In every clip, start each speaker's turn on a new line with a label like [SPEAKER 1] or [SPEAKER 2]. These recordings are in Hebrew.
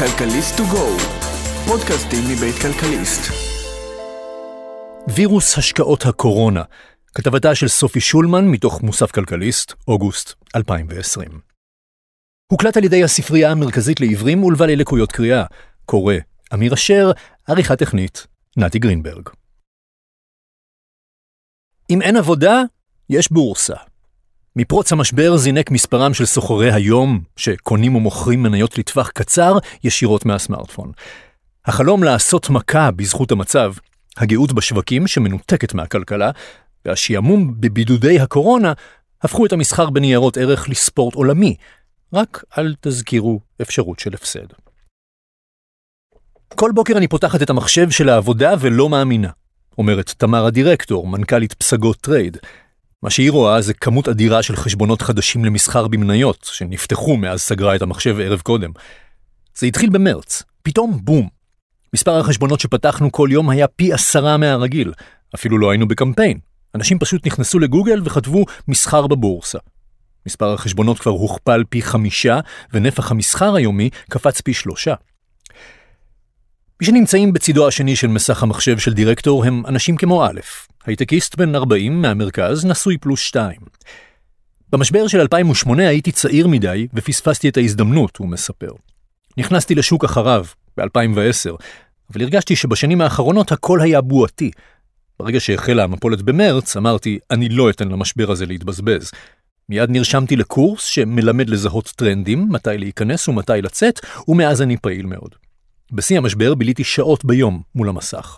[SPEAKER 1] כלכליסט טו גו, פודקאסטים מבית כלכליסט.
[SPEAKER 2] וירוס השקעות הקורונה, כתבתה של סופי שולמן מתוך מוסף כלכליסט, אוגוסט 2020. הוקלט על ידי הספרייה המרכזית לעיוורים ולבעלי לקויות קריאה, קורא אמיר אשר, עריכה טכנית נתי גרינברג. אם אין עבודה, יש בורסה. מפרוץ המשבר זינק מספרם של סוחרי היום, שקונים ומוכרים מניות לטווח קצר ישירות מהסמארטפון. החלום לעשות מכה בזכות המצב, הגאות בשווקים שמנותקת מהכלכלה, והשיעמום בבידודי הקורונה, הפכו את המסחר בניירות ערך לספורט עולמי. רק אל תזכירו אפשרות של הפסד. כל בוקר אני פותחת את המחשב של העבודה ולא מאמינה, אומרת תמר הדירקטור, מנכ"לית פסגות טרייד. מה שהיא רואה זה כמות אדירה של חשבונות חדשים למסחר במניות, שנפתחו מאז סגרה את המחשב ערב קודם. זה התחיל במרץ, פתאום בום. מספר החשבונות שפתחנו כל יום היה פי 10 מהרגיל, אפילו לא היינו בקמפיין. אנשים פשוט נכנסו לגוגל וכתבו מסחר בבורסה. מספר החשבונות כבר הוכפל פי 5, ונפח המסחר היומי קפץ פי 3. מי שנמצאים בצידו השני של מסך המחשב של דירקטור הם אנשים כמו א', הייטקיסט בן 40 מהמרכז, נשוי +2. במשבר של 2008 הייתי צעיר מדי ופספסתי את ההזדמנות, הוא מספר. נכנסתי לשוק אחריו ב-2010, אבל הרגשתי שבשנים האחרונות הכל היה בועתי. ברגע שהחלה המפולת במרץ, אמרתי, אני לא אתן למשבר הזה להתבזבז. מיד נרשמתי לקורס שמלמד לזהות טרנדים, מתי להיכנס ומתי לצאת, ומאז אני פעיל מאוד. בשיא המשבר ביליתי שעות ביום מול המסך.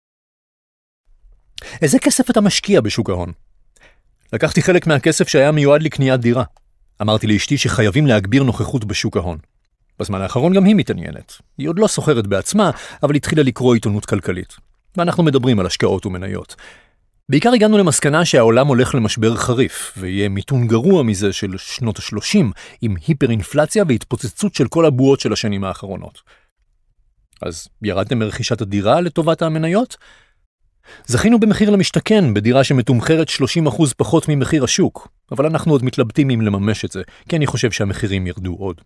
[SPEAKER 2] איזה כסף אתה משקיע בשוק ההון? לקחתי חלק מהכסף שהיה מיועד לקניית דירה. אמרתי לאשתי שחייבים להגביר נוכחות בשוק ההון. בזמן האחרון גם היא מתעניינת. היא עוד לא סוחרת בעצמה, אבל התחילה לקרוא עיתונות כלכלית. ואנחנו מדברים על השקעות ומניות. בעיקר הגענו למסקנה שהעולם הולך למשבר חריף, ויהיה מיתון גרוע מזה של שנות ה-30, עם היפר-אינפלציה והתפוצצות של כל הבועות של השנים האחרונות. אז ירדתם מרכישת הדירה לטובת המניות? זכינו במחיר למשתכן בדירה שמתומחרת 30% פחות ממחיר השוק, אבל אנחנו עוד מתלבטים אם לממש את זה, כי אני חושב שהמחירים ירדו עוד.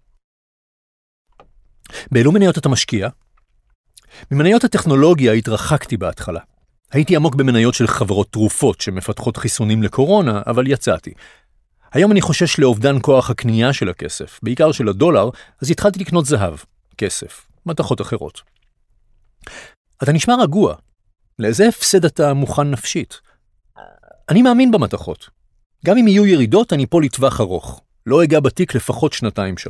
[SPEAKER 2] באילו מניות אתה משקיע? ממניות הטכנולוגיה התרחקתי בהתחלה. הייתי עמוק במניות של חברות תרופות שמפתחות חיסונים לקורונה, אבל יצאתי. היום אני חושש לאובדן כוח הקנייה של הכסף, בעיקר של הדולר, אז התחלתי לקנות זהב, כסף, מתכות אחרות. אתה נשמע רגוע. לאיזה הפסד אתה מוכן נפשית? אני מאמין במתכות. גם אם יהיו ירידות, אני פה לטווח ארוך. לא אגע בתיק לפחות 2-3.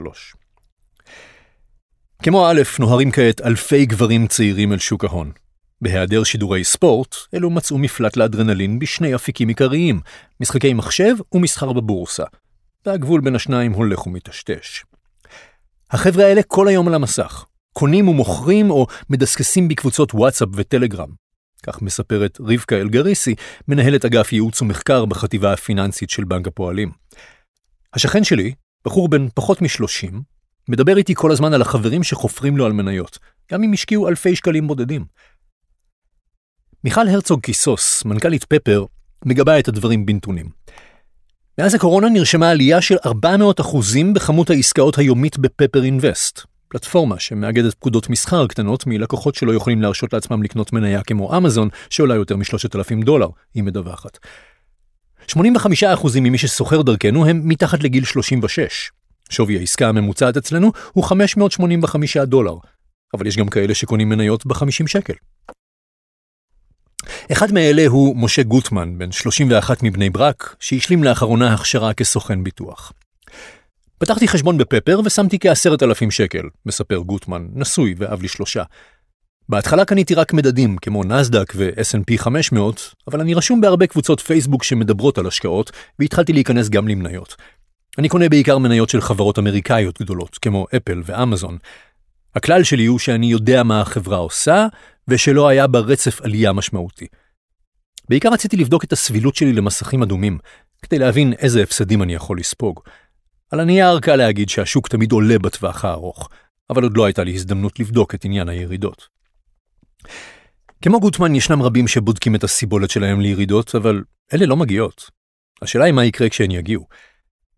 [SPEAKER 2] כמו א', נוהרים כעת אלפי גברים צעירים אל שוק ההון. בהיעדר שידורי ספורט, אלו מצאו מפלט לאדרנלין בשני אפיקים עיקריים, משחקי מחשב ומסחר בבורסה. והגבול בין השניים הולך ומטשטש. החבר'ה האלה כל היום על המסך, קונים ומוכרים או מדסקסים בקבוצות וואטסאפ וטלגרם. כך מספרת רבקה אלגריסי, מנהלת אגף ייעוץ ומחקר בחטיבה הפיננסית של בנק הפועלים. השכן שלי, בחור בן פחות מ-30, מדבר איתי כל הזמן על החברים שחופרים לו על מניות, גם אם השקיעו אלפי שקלים בודדים. מיכל הרצוג קיסוס, מנכ"לית פפר, מגבה את הדברים בנתונים. מאז הקורונה נרשמה עלייה של 400% בכמות העסקאות היומית בפפר אינבסט, פלטפורמה שמאגדת פקודות מסחר קטנות מלקוחות שלא יכולים להרשות לעצמם לקנות מניה כמו אמזון, שעולה יותר $3,000, היא מדווחת. 85% ממי שסוחר דרכנו הם מתחת לגיל 36. שווי העסקה הממוצעת אצלנו הוא $585, אבל יש גם כאלה שקונים מניות ב-50 שקל. אחד מאלה הוא משה גוטמן, בן 31 מבני ברק, שהשלים לאחרונה הכשרה כסוכן ביטוח. פתחתי חשבון בפפר ושמתי כ10,000 שקל, מספר גוטמן, נשוי ואב ל3. בהתחלה קניתי רק מדדים כמו נסדק ו-S&P 500, אבל אני רשום בהרבה קבוצות פייסבוק שמדברות על השקעות, והתחלתי להיכנס גם למניות. אני קונה בעיקר מניות של חברות אמריקאיות גדולות, כמו אפל ואמזון. הכלל שלי הוא שאני יודע מה החברה עושה, ושלא היה בה רצף עלייה משמעותי. בעיקר רציתי לבדוק את הסבילות שלי למסכים אדומים, כדי להבין איזה הפסדים אני יכול לספוג. על הנייר קל להגיד שהשוק תמיד עולה בטווח הארוך, אבל עוד לא הייתה לי הזדמנות לבדוק את עניין הירידות. כמו גוטמן ישנם רבים שבודקים את הסיבולת שלהם לירידות, אבל אלה לא מגיעות. השאלה היא מה יקרה כשהן יגיעו.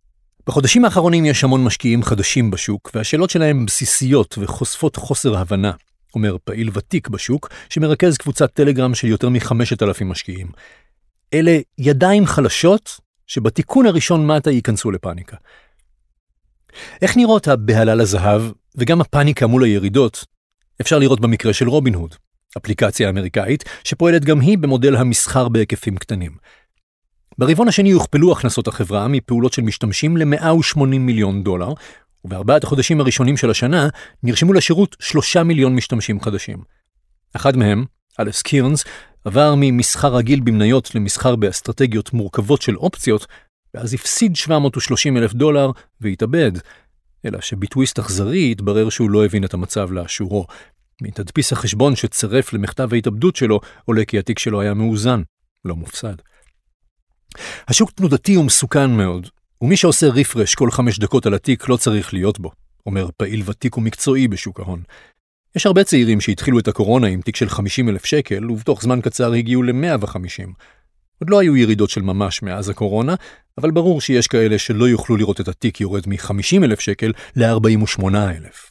[SPEAKER 2] בחודשים האחרונים יש המון משקיעים חדשים בשוק, והשאלות שלהם בסיסיות וחושפות חוסר הבנה, אומר פעיל ותיק בשוק, שמרכז קבוצת טלגרם של יותר מ-5,000 משקיעים. אלה ידיים חלשות שבתיקון הראשון מטה ייכנסו לפאניקה. איך נראות הבהלה לזהב וגם הפאניקה מול הירידות? אפשר לראות במקרה של רובין הוד, אפליקציה אמריקאית שפועלת גם היא במודל המסחר בהיקפים קטנים. ברבעון השני יוכפלו הכנסות החברה מפעולות של משתמשים ל$180 מיליון, ובארבעת החודשים הראשונים של השנה נרשמו לשירות 3 מיליון משתמשים חדשים. אחד מהם, אלס קירנס, עבר ממסחר רגיל במניות למסחר באסטרטגיות מורכבות של אופציות, ואז הפסיד $730,000 והתאבד, אלא שבטוויסט אכזרי התברר שהוא לא הבין את המצב לאשורו. מתדפיס החשבון שצרף למכתב ההתאבדות שלו עולה כי התיק שלו היה מאוזן, לא מופסד. השוק תנודתי ומסוכן מאוד, ומי שעושה ריפרש כל 5 דקות על התיק לא צריך להיות בו, אומר פעיל ותיק ומקצועי בשוק ההון. יש הרבה צעירים שהתחילו את הקורונה עם תיק של $50,000 ובתוך זמן קצר הגיעו ל-150. עוד לא היו ירידות של ממש מאז הקורונה, אבל ברור שיש כאלה שלא יוכלו לראות את התיק יורד מ-$50,000 ל-48,000.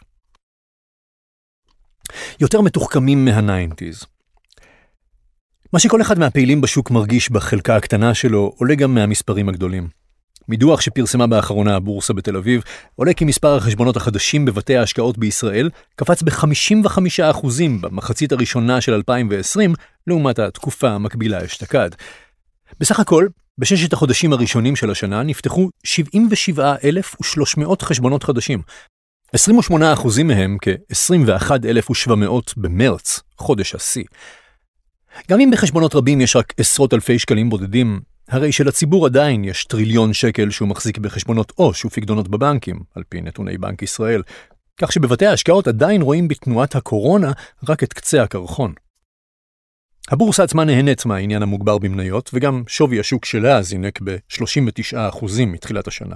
[SPEAKER 2] יותר מתוחכמים מה-90s. מה שכל אחד מהפעילים בשוק מרגיש בחלקה הקטנה שלו עולה גם מהמספרים הגדולים. מדוח שפרסמה באחרונה הבורסה בתל אביב, עולה כי מספר החשבונות החדשים בבתי ההשקעות בישראל קפץ ב-55% במחצית הראשונה של 2020, לעומת התקופה המקבילה אשתקד. בסך הכל, בששת החודשים הראשונים של השנה נפתחו 77,300 חשבונות חדשים. 28% מהם, כ-21,700 במרץ, חודש השיא. גם אם בחשבונות רבים יש רק עשרות אלפי שקלים בודדים, הרי שלציבור עדיין יש טריליון שקל שהוא מחזיק בחשבונות עו"ש ופקדונות בבנקים, על פי נתוני בנק ישראל, כך שבבתי ההשקעות עדיין רואים בתנועת הקורונה רק את קצה הקרחון. הבורסה עצמה נהנית מהעניין המוגבר במניות, וגם שווי השוק שלה זינק ב-39% מתחילת השנה.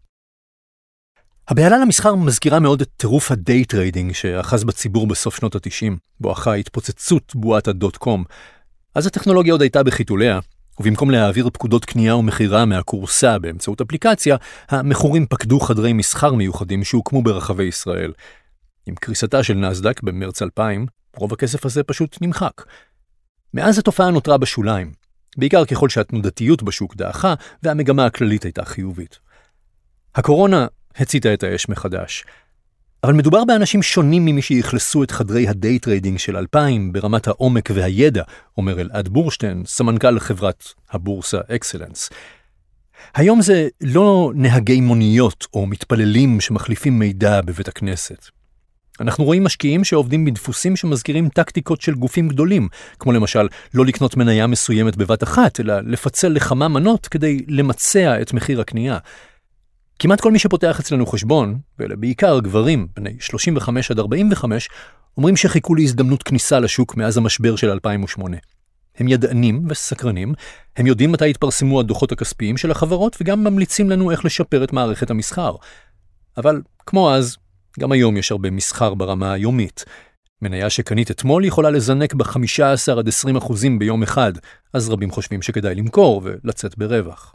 [SPEAKER 2] הבהלה למסחר מזכירה מאוד את טירוף הדיי טריידינג שאחז בציבור בסוף שנות ה-90, בואכה התפוצצות בועת ה.com. אז הטכנולוגיה עוד הייתה בחיתוליה, ובמקום להעביר פקודות קנייה ומחירה מהקורסה באמצעות אפליקציה, המכורים פקדו חדרי מסחר מיוחדים שהוקמו ברחבי ישראל. עם קריסתה של נסדק במרץ 2000, רוב הכסף הזה פשוט נמחק. מאז התופעה נותרה בשוליים, בעיקר ככל שהתנודתיות בשוק דעכה והמגמה הכללית הייתה חיובית. הקורונה הציתה את האש מחדש. אבל מדובר באנשים שונים ממי שיחלסו את חדרי הדיי טריידינג של 2000 ברמת העומק והידע, אומר אלעד בורשטיין, סמנכ"ל חברת הבורסה אקסלנס. היום זה לא נהגי מוניות או מתפללים שמחליפים מידע בבית הכנסת. אנחנו רואים משקיעים שעובדים בדפוסים שמזכירים טקטיקות של גופים גדולים, כמו למשל לא לקנות מניה מסוימת בבת אחת, אלא לפצל לכמה מנות כדי למצע את מחיר הקנייה. כמעט כל מי שפותח אצלנו חשבון, ואלה בעיקר גברים בני 35 עד 45, אומרים שחיכו להזדמנות כניסה לשוק מאז המשבר של 2008. הם ידענים וסקרנים, הם יודעים מתי התפרסמו הדוחות הכספיים של החברות, וגם ממליצים לנו איך לשפר את מערכת המסחר. אבל כמו אז, גם היום יש הרבה מסחר ברמה היומית. מניה שקנית אתמול יכולה לזנק ב-15 עד 20% ביום אחד, אז רבים חושבים שכדאי למכור ולצאת ברווח.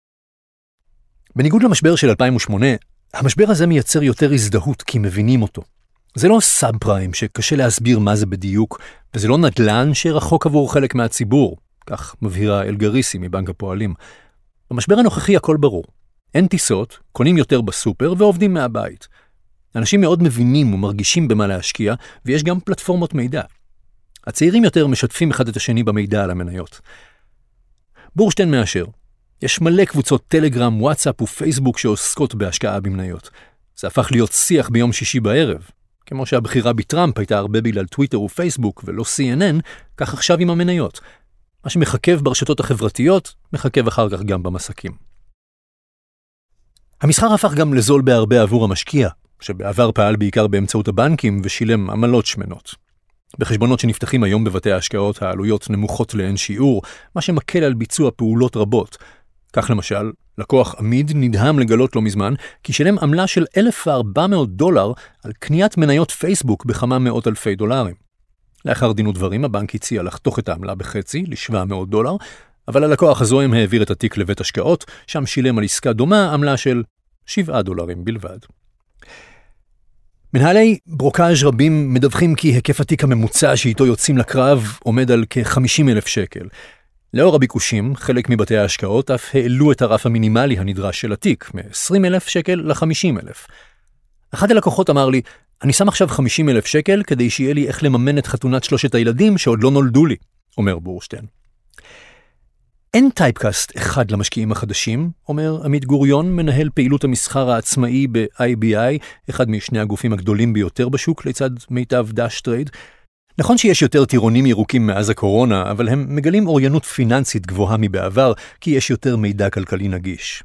[SPEAKER 2] בניגוד למשבר של 2008, המשבר הזה מייצר יותר הזדהות כי מבינים אותו. זה לא סאב פריים שקשה להסביר מה זה בדיוק, וזה לא נדל"ן שרחוק עבור חלק מהציבור, כך מבהירה אלגריסי מבנק הפועלים. במשבר הנוכחי הכל ברור. אין טיסות, קונים יותר בסופר ועובדים מהבית. אנשים מאוד מבינים ומרגישים במה להשקיע, ויש גם פלטפורמות מידע. הצעירים יותר משתפים אחד את השני במידע על המניות. בורשטיין מאשר. יש מלא קבוצות טלגרם, וואטסאפ ופייסבוק שעוסקות בהשקעה במניות. זה הפך להיות שיח ביום שישי בערב. כמו שהבחירה בטראמפ הייתה הרבה בגלל טוויטר ופייסבוק ולא CNN, כך עכשיו עם המניות. מה שמחכב ברשתות החברתיות, מחכב אחר כך גם במסקים. המסחר הפך גם לזול בהרבה עבור המשקיע, שבעבר פעל בעיקר באמצעות הבנקים ושילם עמלות שמנות. בחשבונות שנפתחים היום בבתי ההשקעות העלויות נמוכות לאין שיעור, מה שמקל על ביצוע פעולות רבות. כך למשל, לקוח עמיד נדהם לגלות לא מזמן, כי שילם עמלה של $1,400 על קניית מניות פייסבוק בכמה מאות אלפי דולרים. לאחר דין ודברים, הבנק הציע לחתוך את העמלה בחצי, $700, אבל הלקוח הזוהם העביר את התיק לבית השקעות, שם שילם על עסקה דומה עמלה של $7 בלבד. מנהלי ברוקאז' רבים מדווחים כי היקף התיק הממוצע שאיתו יוצאים לקרב עומד על כ-50,000 שקל. לאור הביקושים, חלק מבתי ההשקעות אף העלו את הרף המינימלי הנדרש של התיק, מ-20,000 שקל ל-50,000. אחד הלקוחות אמר לי, אני שם עכשיו 50,000 שקל כדי שיהיה לי איך לממן את חתונת 3 הילדים שעוד לא נולדו לי, אומר בורשטיין. אין טייפקאסט אחד למשקיעים החדשים, אומר עמית גוריון, מנהל פעילות המסחר העצמאי ב-IBI, אחד משני הגופים הגדולים ביותר בשוק לצד מיטב דאש טרייד. נכון שיש יותר טירונים ירוקים מאז הקורונה, אבל הם מגלים אוריינות פיננסית גבוהה מבעבר, כי יש יותר מידע כלכלי נגיש.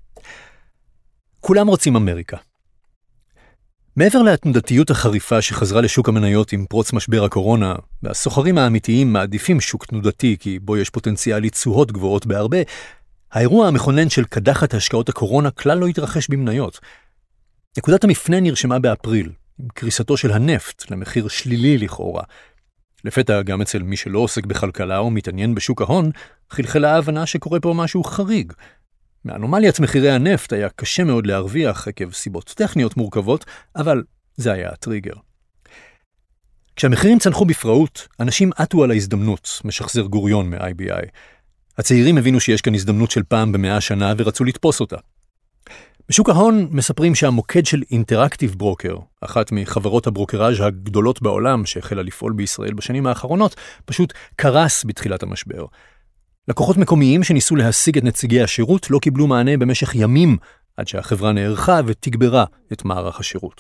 [SPEAKER 2] כולם רוצים אמריקה. מעבר להתנודתיות החריפה שחזרה לשוק המניות עם פרוץ משבר הקורונה, והסוחרים האמיתיים מעדיפים שוק תנודתי כי בו יש פוטנציאל לתשואות גבוהות בהרבה, האירוע המכונן של קדחת השקעות הקורונה כלל לא התרחש במניות. נקודת המפנה נרשמה באפריל, עם קריסתו של הנפט למחיר שלילי לכאורה. לפתע גם אצל מי שלא עוסק בכלכלה או מתעניין בשוק ההון, חלחלה ההבנה שקורה פה משהו חריג. מאנומליית מחירי הנפט היה קשה מאוד להרוויח עקב סיבות טכניות מורכבות, אבל זה היה הטריגר. כשהמחירים צנחו בפראות, אנשים עטו על ההזדמנות, משחזר גוריון מ-IBI. הצעירים הבינו שיש כאן הזדמנות של פעם ב100 שנה ורצו לתפוס אותה. בשוק ההון מספרים שהמוקד של אינטראקטיב ברוקר, אחת מחברות הברוקראז' הגדולות בעולם שהחלה לפעול בישראל בשנים האחרונות, פשוט קרס בתחילת המשבר. לקוחות מקומיים שניסו להשיג את נציגי השירות לא קיבלו מענה במשך ימים עד שהחברה נערכה ותגברה את מערך השירות.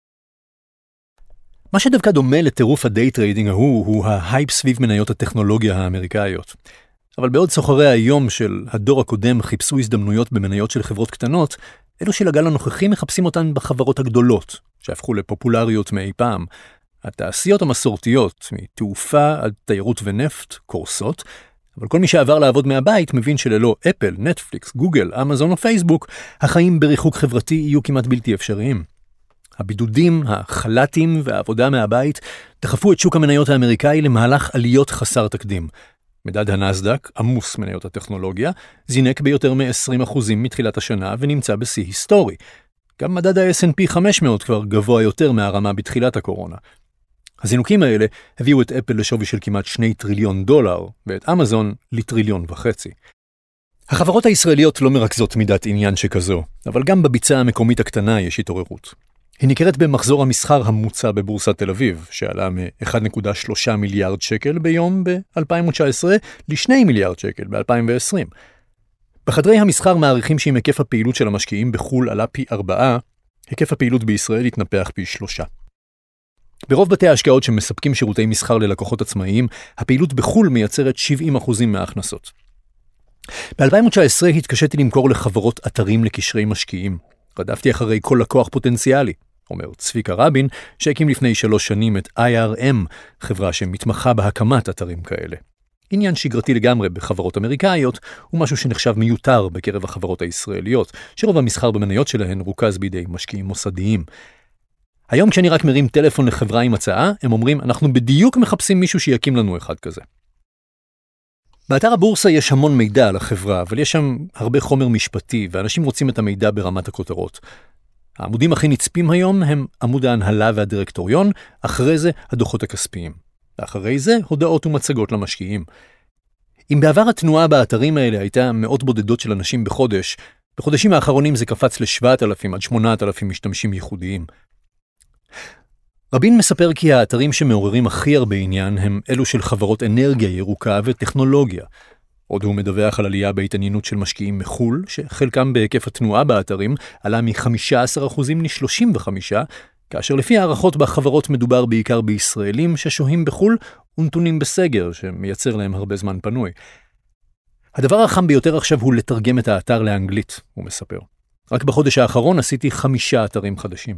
[SPEAKER 2] מה שדווקא דומה לטירוף הדיי טריידינג הוא ההייפ סביב מניות הטכנולוגיה האמריקאיות. אבל בעוד סוחרי היום של הדור הקודם חיפשו הזדמנויות במניות של חברות קטנות, אלו של הגל הנוכחי מחפשים אותן בחברות הגדולות, שהפכו לפופולריות מאי פעם. התעשיות המסורתיות, מתעופה עד תיירות ונפט, קורסות, אבל כל מי שעבר לעבוד מהבית מבין שללא אפל, נטפליקס, גוגל, אמזון או פייסבוק, החיים בריחוק חברתי יהיו כמעט בלתי אפשריים. הבידודים, החלטים והעבודה מהבית דחפו את שוק המניות האמריקאי למהלך עליות חסר תקדים. מדד הנסדק, עמוס מניות הטכנולוגיה, זינק ביותר מ-20% מתחילת השנה ונמצא בשיא היסטורי. גם מדד ה-S&P 500 כבר גבוה יותר מהרמה בתחילת הקורונה. הזינוקים האלה הביאו את אפל לשווי של כמעט $2 טריליון, ואת אמזון ל1.5 טריליון. החברות הישראליות לא מרכזות מידת עניין שכזו, אבל גם בביצה המקומית הקטנה יש התעוררות. היא ניכרת במחזור המסחר הממוצע בבורסת תל אביב, שעלה מ-1.3 מיליארד שקל ביום ב-2019 ל2 מיליארד שקל ב-2020. בחדרי המסחר מעריכים שעם היקף הפעילות של המשקיעים בחול עלה פי 4, היקף הפעילות בישראל התנפח פי 3. ברוב בתי ההשקעות שמספקים שירותי מסחר ללקוחות עצמאיים, הפעילות בחול מייצרת 70% מההכנסות. ב-2019 התקשיתי למכור לחברות אתרים לקשרי משקיעים. רדפתי אחרי כל לקוח פוטנציאלי, אומר צביקה רבין, שהקים לפני 3 שנים את IRM, חברה שמתמחה בהקמת אתרים כאלה. עניין שגרתי לגמרי בחברות אמריקאיות, ומשהו שנחשב מיותר בקרב החברות הישראליות, שרוב המסחר במניות שלהן רוכז בידי משקיעים מוסדיים. היום כשאני רק מרים טלפון לחברה עם הצעה, הם אומרים, אנחנו בדיוק מחפשים מישהו שיקים לנו אחד כזה. באתר הבורסה יש המון מידע על החברה, אבל יש שם הרבה חומר משפטי, ואנשים רוצים את המידע ברמת הכותרות. העמודים הכי נצפים היום הם עמוד ההנהלה והדירקטוריון, אחרי זה הדוחות הכספיים. ואחרי זה הודעות ומצגות למשקיעים. אם בעבר התנועה באתרים האלה הייתה מאות בודדות של אנשים בחודש, בחודשים האחרונים זה קפץ ל7,000 עד 8,000 משתמשים ייחודיים. רבין מספר כי האתרים שמעוררים הכי הרבה עניין הם אלו של חברות אנרגיה ירוקה וטכנולוגיה. עוד הוא מדווח על עלייה בהתעניינות של משקיעים מחול, שחלקם בהיקף התנועה באתרים עלה מ-15% ל-35%, כאשר לפי הערכות בחברות מדובר בעיקר בישראלים ששוהים בחול ונתונים בסגר, שמייצר להם הרבה זמן פנוי. הדבר החם ביותר עכשיו הוא לתרגם את האתר לאנגלית, הוא מספר. רק בחודש האחרון עשיתי 5 אתרים חדשים.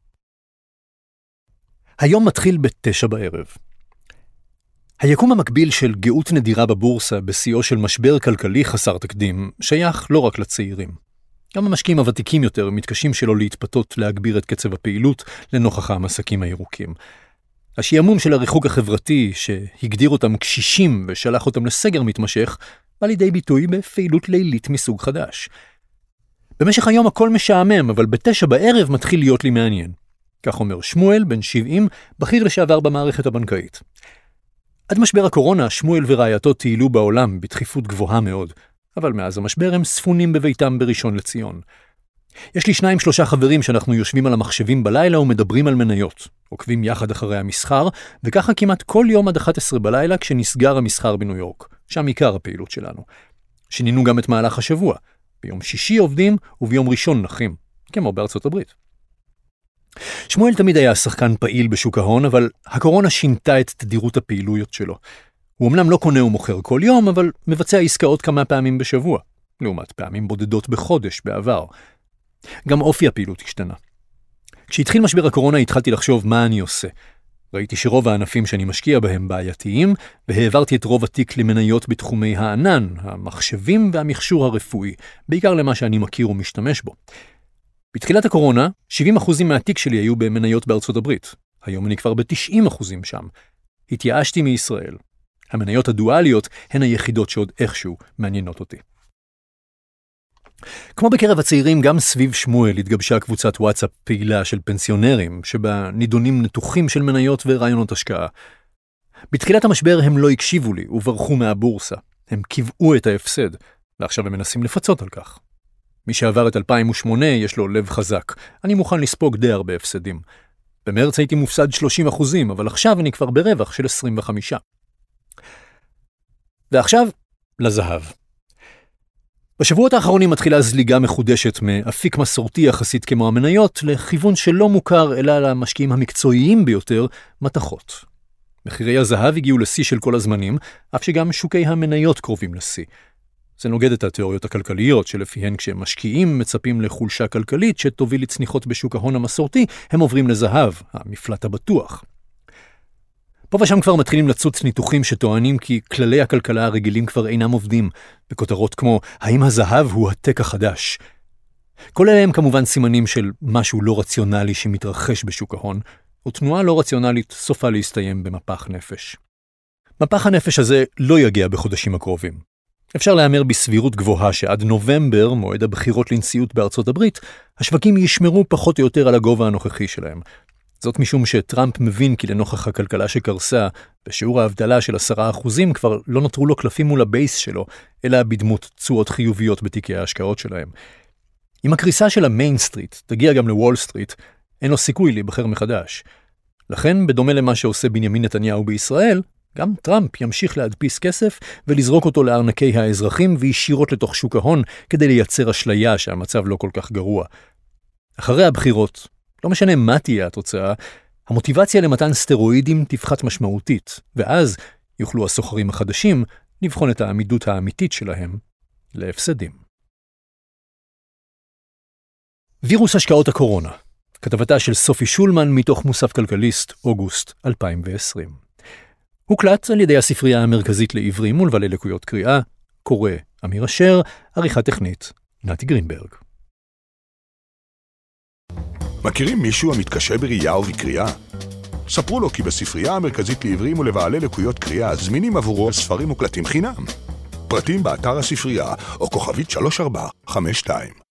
[SPEAKER 2] היום מתחיל ב-9 בערב. היקום המקביל של גאות נדירה בבורסה בשיאו של משבר כלכלי חסר תקדים שייך לא רק לצעירים. גם המשקיעים הוותיקים יותר מתקשים שלא להתפתות להגביר את קצב הפעילות לנוכח המסקים הירוקים. השעמום של הריחוק החברתי שהגדיר אותם קשישים ושלח אותם לסגר מתמשך בא לידי ביטוי בפעילות לילית מסוג חדש. במשך היום הכל משעמם, אבל ב9 בערב מתחיל להיות לי מעניין. כך אומר שמואל, בן 70, בכיר לשעבר במערכת הבנקאית. עד משבר הקורונה, שמואל ורעייתו טיילו בעולם בדחיפות גבוהה מאוד, אבל מאז המשבר הם ספונים בביתם בראשון לציון. יש לי 2-3 חברים שאנחנו יושבים על המחשבים בלילה ומדברים על מניות, עוקבים יחד אחרי המסחר, וככה כמעט כל יום עד 11 בלילה כשנסגר המסחר בניו יורק, שם עיקר הפעילות שלנו. שינינו גם את מהלך השבוע. ביום שישי עובדים וביום ראשון נחים, כמו בארצות הברית. שמואל תמיד היה שחקן פעיל בשוק ההון, אבל הקורונה שינתה את תדירות הפעילויות שלו. הוא אמנם לא קונה ומוכר כל יום, אבל מבצע עסקאות כמה פעמים בשבוע, לעומת פעמים בודדות בחודש בעבר. גם אופי הפעילות השתנה. כשהתחיל משבר הקורונה התחלתי לחשוב מה אני עושה. ראיתי שרוב הענפים שאני משקיע בהם בעייתיים, והעברתי את רוב התיק למניות בתחומי הענן, המחשבים והמכשור הרפואי, בעיקר למה שאני מכיר ומשתמש בו. בתחילת הקורונה, 70% מהתיק שלי היו במניות בארצות הברית. היום אני כבר ב-90% שם. התייאשתי מישראל. המניות הדואליות הן היחידות שעוד איכשהו מעניינות אותי. כמו בקרב הצעירים, גם סביב שמואל התגבשה קבוצת וואטסאפ פעילה של פנסיונרים, שבה נידונים ניתוחים של מניות ורעיונות השקעה. בתחילת המשבר הם לא הקשיבו לי וברחו מהבורסה. הם קיבעו את ההפסד, ועכשיו הם מנסים לפצות על כך. מי שעבר את 2008 יש לו לב חזק. אני מוכן לספוג די הרבה הפסדים. במרץ הייתי מופסד 30%, אבל עכשיו אני כבר ברווח של 25%. ועכשיו, לזהב. בשבועות האחרונים מתחילה זליגה מחודשת מאפיק מסורתי יחסית כמו המניות, לכיוון שלא מוכר אלא למשקיעים המקצועיים ביותר, מתחות. מחירי הזהב הגיעו לשיא של כל הזמנים, אף שגם שוקי המניות קרובים לשיא. זה נוגד את התיאוריות הכלכליות, שלפיהן כשמשקיעים מצפים לחולשה כלכלית שתוביל לצניחות בשוק ההון המסורתי, הם עוברים לזהב, המפלט הבטוח. פה ושם כבר מתחילים לצוץ ניתוחים שטוענים כי כללי הכלכלה הרגילים כבר אינם עובדים, בכותרות כמו, האם הזהב הוא הטק החדש? כל אלה הם כמובן סימנים של משהו לא רציונלי שמתרחש בשוק ההון, ותנועה לא רציונלית סופה להסתיים במפח נפש. מפח הנפש הזה לא יגיע בחודשים הקרובים. אפשר לאמר בסבירות גבוהה שעד נובמבר, מועד הבחירות לנשיאות בארצות הברית, השווקים ישמרו פחות או יותר על הגובה הנוכחי שלהם. זאת משום שטראמפ מבין כי לנוכח הכלכלה שקרסה, בשיעור האבטלה של 10% כבר לא נותרו לו קלפים מול הבייס שלו, אלא בדמות תשואות חיוביות בתיקי ההשקעות שלהם. אם הקריסה של המיין סטריט תגיע גם לוול סטריט, אין לו סיכוי להיבחר מחדש. לכן, בדומה למה שעושה בנימין נתניהו בישראל, גם טראמפ ימשיך להדפיס כסף ולזרוק אותו לארנקי האזרחים וישירות לתוך שוק ההון כדי לייצר אשליה שהמצב לא כל כך גרוע. אחרי הבחירות, לא משנה מה תהיה התוצאה, המוטיבציה למתן סטרואידים תפחת משמעותית, ואז יוכלו הסוחרים החדשים לבחון את העמידות האמיתית שלהם להפסדים. וירוס השקעות הקורונה, כתבתה של סופי שולמן מתוך מוסף כלכליסט, אוגוסט 2020. הוקלט על ידי הספרייה המרכזית לעיוורים ולבעלי לקויות קריאה, קורא אמיר אשר, עריכה טכנית, נתי גרינברג.
[SPEAKER 3] מכירים מישהו המתקשה בראייה ובקריאה? ספרו לו כי בספרייה המרכזית לעיוורים ולבעלי לקויות קריאה זמינים עבורו ספרים מוקלטים חינם. פרטים באתר הספרייה או כוכבית 3452.